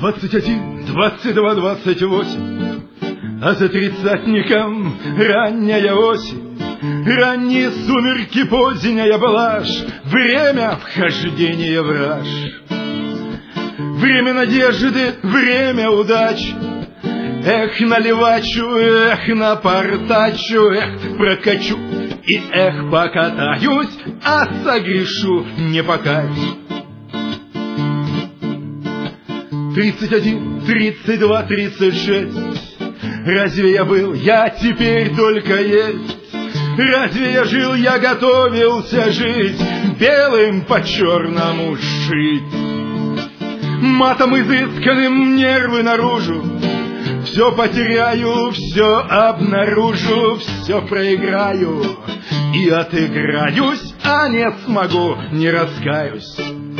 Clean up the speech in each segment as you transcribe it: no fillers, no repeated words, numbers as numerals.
21, 22, 28, а за тридцатником ранняя осень, ранние сумерки, поздняя блажь, время вхождения в раж. Время надежды, время удач. Эх, наливачу, эх, напортачу, эх, прокачу и эх, покатаюсь, а согрешу не покаюсь. 31, 32, 36. Разве я был, я теперь только есть? Разве я жил, я готовился жить, белым по черному шить? Матом изысканным нервы наружу, все потеряю, все обнаружу, все проиграю и отыграюсь, а не смогу, не раскаюсь.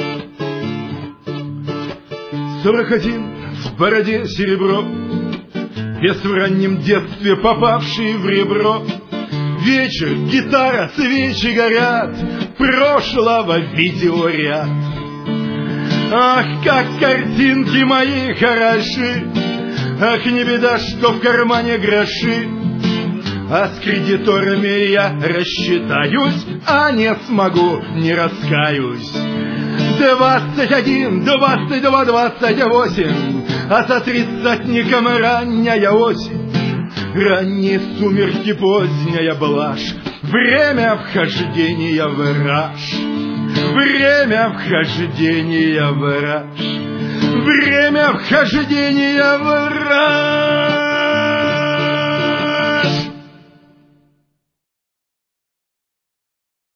41, в бороде серебро, пес в раннем детстве, попавший в ребро. Вечер, гитара, свечи горят, прошлого видеоряд. Ах, как картинки мои хороши, ах, не беда, что в кармане гроши, а с кредиторами я рассчитаюсь, а не смогу, не раскаюсь. 21, 22, 28, а за тридцатником ранняя осень, ранние сумерки, поздняя блажь, время вхождения в раж. Время вхождения в раж. Время вхождения в раж.